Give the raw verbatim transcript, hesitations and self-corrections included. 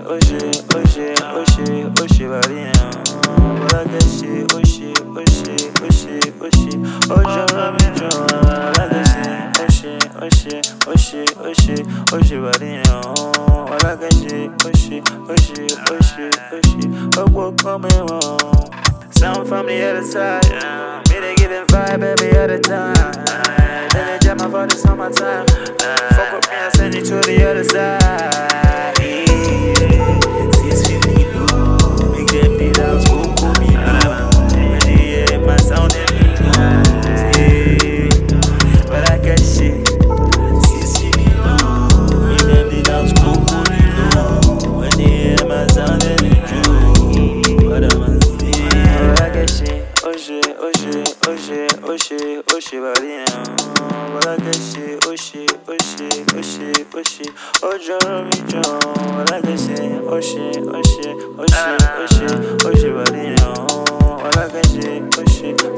oh shit, oh shit, oh shit, oh shit, body now. But I get shit, oh shit, oh shit, oh shit, oh shit, oh John, me John. But I get shit, oh shit, oh shit, oh shit, oh shit, oh shit, body now. But I get shit, oh shit, oh shit, oh shit, oh shit, oh what coming wrong? Sound from the other side, me they giving vibe every other time. Then they jam my bodies on my time. Fuck with me, I send you to the other side. six fifty low, make them beat out, school, cool me low. When they hear my sound, they be low. But I got shit, six fifty low, make them beat out, school, cool me low. When they hear my sound, they be low. But I'm but I got shit, oh shit, oh shit, oh shit, oh shit, oh shit, body now. But I got shit, oh shit, oh shit, oh shit, oh shit, oh John, me John. But I got shit, oh shit, oh shit, oh shit, oh shit, oh shit, body now. But I got shit, oh shit.